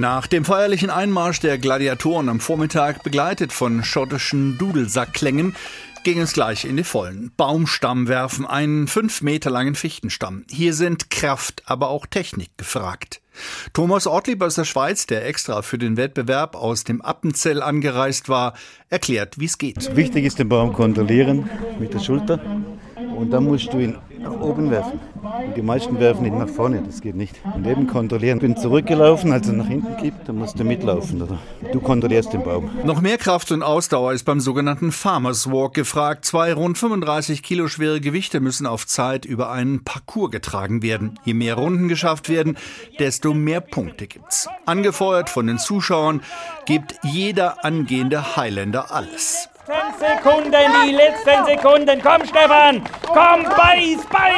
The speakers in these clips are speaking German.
Nach dem feierlichen Einmarsch der Gladiatoren am Vormittag, begleitet von schottischen Dudelsackklängen, ging es gleich in die Vollen. Baumstamm werfen, einen 5 Meter langen Fichtenstamm. Hier sind Kraft, aber auch Technik gefragt. Thomas Ortlieb aus der Schweiz, der extra für den Wettbewerb aus dem Appenzell angereist war, erklärt, wie es geht. Wichtig ist, den Baum kontrollieren mit der Schulter und dann musst du ihn nach oben werfen. Und die meisten werfen ihn nach vorne, das geht nicht. Und eben kontrollieren. Ich bin zurückgelaufen, als er nach hinten kippt, dann musst du mitlaufen. Oder? Du kontrollierst den Baum. Noch mehr Kraft und Ausdauer ist beim sogenannten Farmers Walk gefragt. 2 rund 35 Kilo schwere Gewichte müssen auf Zeit über einen Parcours getragen werden. Je mehr Runden geschafft werden, desto mehr Punkte gibt's. Angefeuert von den Zuschauern gibt jeder angehende Highlander alles. 10 Sekunden, die letzten Sekunden. Komm, Stefan! Komm, beiß!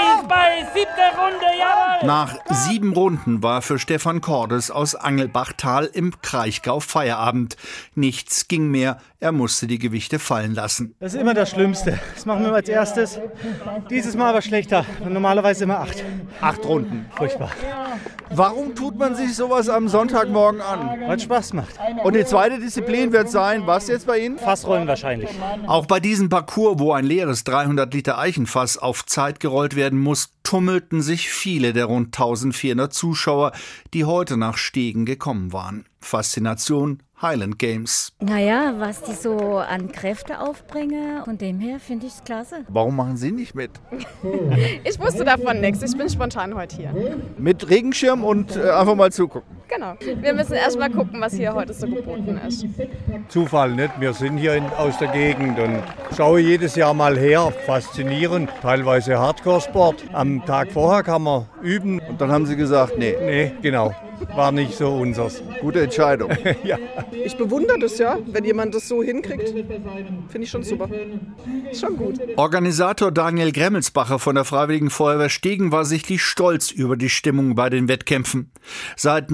7. Runde, jawohl! Nach 7 Runden war für Stefan Cordes aus Angelbachtal im Kraichgau Feierabend. Nichts ging mehr, er musste die Gewichte fallen lassen. Das ist immer das Schlimmste. Das machen wir als erstes. Dieses Mal aber schlechter. Normalerweise immer 8. 8 Runden. Furchtbar. Warum tut man sich sowas am Sonntagmorgen an? Weil es Spaß macht. Und die zweite Disziplin wird sein, was jetzt bei Ihnen? Fassrollen wahrscheinlich. Auch bei diesem Parcours, wo ein leeres 300 Liter Eichenfass auf Zeit gerollt werden muss, tummelten sich viele der rund 1400 Zuschauer, die heute nach Stegen gekommen waren. Faszination Highland Games. Naja, was die so an Kräfte aufbringen, von dem her finde ich es klasse. Warum machen Sie nicht mit? Ich wusste davon nichts, ich bin spontan heute hier. Mit Regenschirm und einfach mal zugucken. Genau, wir müssen erst mal gucken, was hier heute so geboten ist. Zufall nicht, wir sind hier aus der Gegend und schaue jedes Jahr mal her, faszinierend, teilweise Hardcore-Sport. Am Tag vorher kann man üben. Und dann haben Sie gesagt, nee. Nee, genau, war nicht so unseres. Gute Entscheidung. Ja. Ich bewundere das ja, wenn jemand das so hinkriegt. Finde ich schon super. Ist schon gut. Organisator Daniel Gremmelsbacher von der Freiwilligen Feuerwehr Stegen war sichtlich stolz über die Stimmung bei den Wettkämpfen. Seit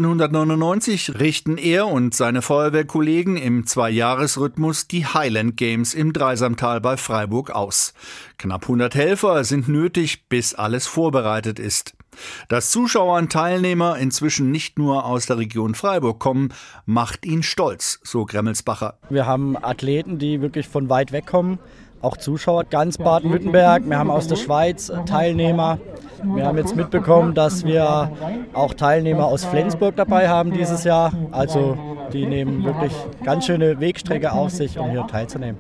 1999 richten er und seine Feuerwehrkollegen im 2-Jahres-Rhythmus die Highland Games im Dreisamtal bei Freiburg aus. Knapp 100 Helfer sind nötig, bis alles vorbereitet ist. Dass Zuschauer und Teilnehmer inzwischen nicht nur aus der Region Freiburg kommen, macht ihn stolz, so Gremmelsbacher. Wir haben Athleten, die wirklich von weit weg kommen, auch Zuschauer, ganz Baden-Württemberg. Wir haben aus der Schweiz Teilnehmer. Wir haben jetzt mitbekommen, dass wir auch Teilnehmer aus Flensburg dabei haben dieses Jahr. Also die nehmen wirklich ganz schöne Wegstrecke auf sich, um hier teilzunehmen.